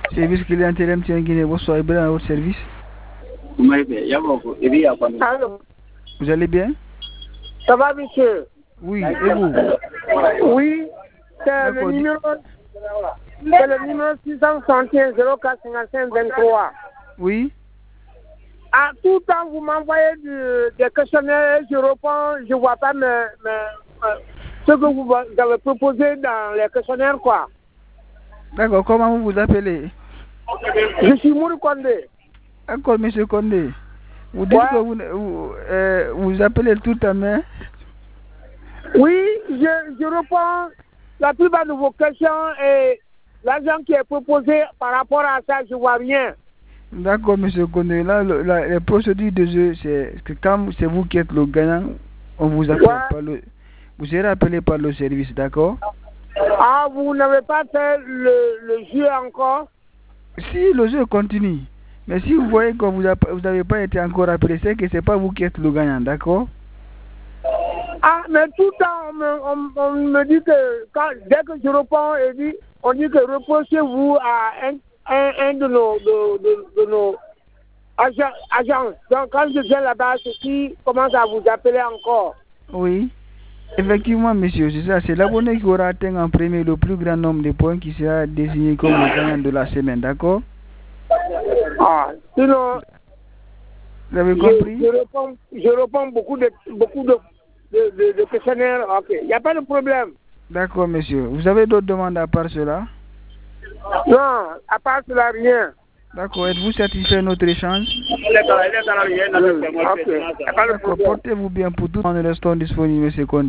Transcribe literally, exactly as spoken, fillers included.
Service clientèle M T N Guinée, bonsoir, et bien à votre service. Allô. Vous allez bien? Ça va, monsieur? Oui, et vous? Oui, c'est le numéro, c'est le numéro six cent soixante et un zéro quatre cinquante-cinq vingt-trois. Oui. À tout temps, vous m'envoyez du, des questionnaires, je réponds, je ne vois pas mes, mes, ce que vous avez proposé dans les questionnaires, quoi. D'accord, comment vous vous appelez? Je suis Mouri Kondé. D'accord, monsieur Kondé. Vous dites Ouais. que vous vous, euh, vous appelez tout à main? Oui, je, je réponds la plupart de vos questions et l'argent qui est proposé par rapport à ça, je ne vois rien. D'accord, monsieur Kondé. Là, le, la, la procédure de jeu, c'est que quand c'est vous qui êtes le gagnant, on vous appelle Ouais. par le... Vous serez appelé par le service, d'accord? Ah, vous n'avez pas fait le, le jeu encore? Si, le jeu continue. Mais si vous voyez que vous n'avez pas été encore appelé, c'est que ce n'est pas vous qui êtes le gagnant, d'accord? Ah, mais tout le temps, on me, on, on me dit que quand, dès que je réponds, et dit, on dit que reprochez-vous à un, un, un de nos, de, de, de nos agents, agents. Donc, quand je viens là-bas, ceux-ci commencent à vous appeler encore. Oui. Effectivement, monsieur, c'est ça. C'est l'abonné qui aura atteint en premier le plus grand nombre de points qui sera désigné comme le gagnant de la semaine, d'accord? Ah, sinon, vous avez je, compris? je, réponds, je réponds beaucoup de, beaucoup de, de, de, de questionnaires. Ok, il n'y a pas de problème. D'accord, monsieur. Vous avez d'autres demandes à part cela? Non, à part cela, rien. D'accord. Êtes-vous satisfait de notre échange? Okay. D'accord. Portez-vous bien pour tout. Nous restons disponibles, monsieur Kondé.